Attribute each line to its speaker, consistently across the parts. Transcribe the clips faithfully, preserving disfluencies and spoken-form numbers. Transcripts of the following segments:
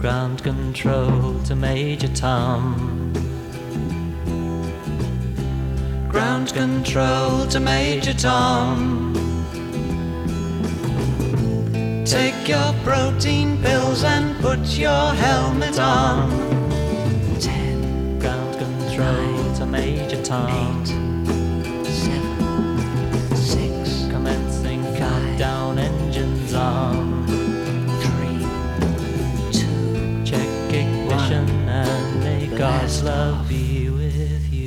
Speaker 1: Ground control to Major Tom. Ground control to Major Tom. Take your protein pills and put your helmet on. Ten. Ground control nine, to Major Tom. Eight, seven, six. Commencing five, countdown, engines on. Three, two. Check ignition one, and may God's love off. Be with you.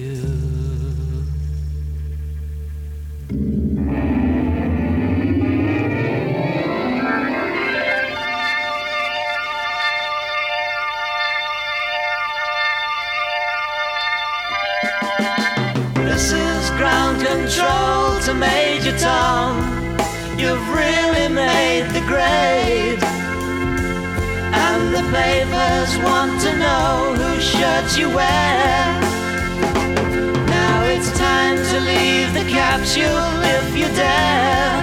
Speaker 1: This is ground control to Major Tom. You've really made the grade, and the papers want to know whose shirt you wear. Now it's time to leave the capsule if you dare.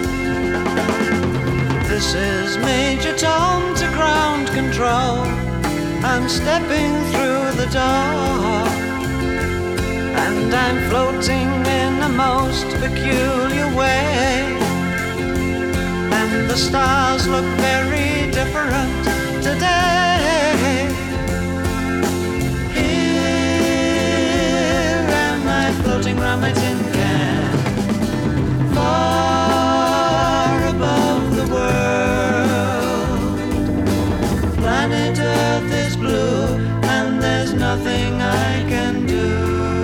Speaker 1: This is Major Tom to ground control. I'm stepping through the door, and I'm floating in a most peculiar way. And the stars look very different today. Here am I floating round my tin can, far above the world. Planet Earth is blue, and there's nothing I can do.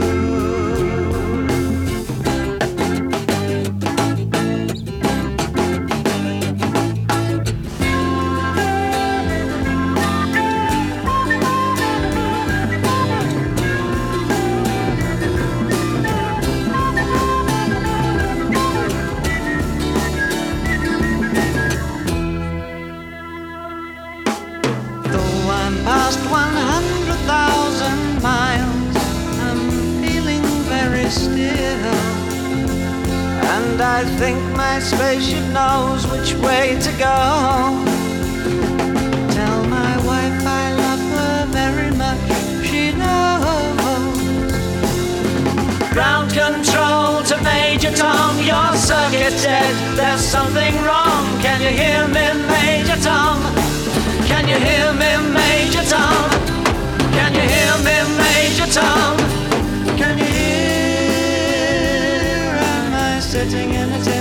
Speaker 1: Past one hundred thousand miles, I'm feeling very still, and I think my spaceship knows which way to go. Tell my wife I love her very much, she knows. Ground control to Major Tom, your circuit's dead, there's something wrong. Can you hear me, Major Tom? Can you hear me, Major Tom? Can you hear me, Major Tom? Can you hear? Am I sitting in a